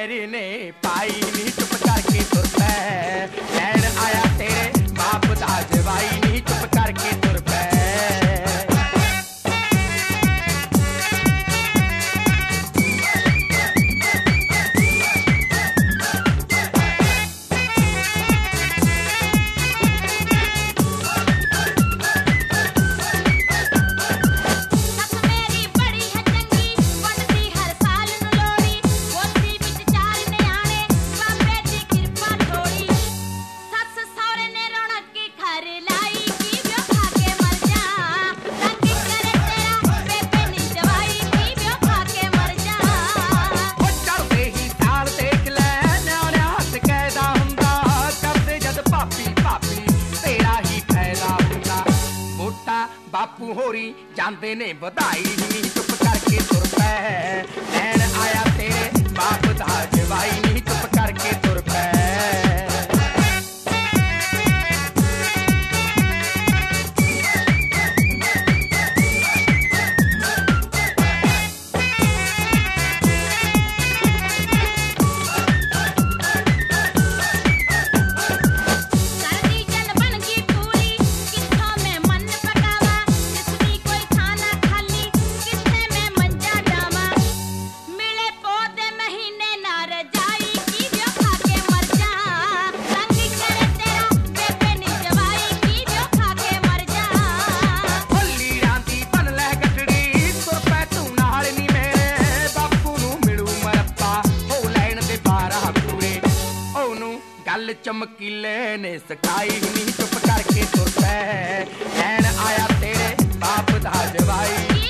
पैर ने पाई नी चुप करके तुर पै लैन आया तेरे बाप दा जवाई नी चुप करके तुर पै बापू होरी जांदे ने बधाई नी चुप करके तुर पै लैन आया तेरे बाप दा जवाई नी चुप करके तुर पै गल चमकीले ने सकाई नी चुप करके तुर पै लैन आया तेरे बाप दा जवाई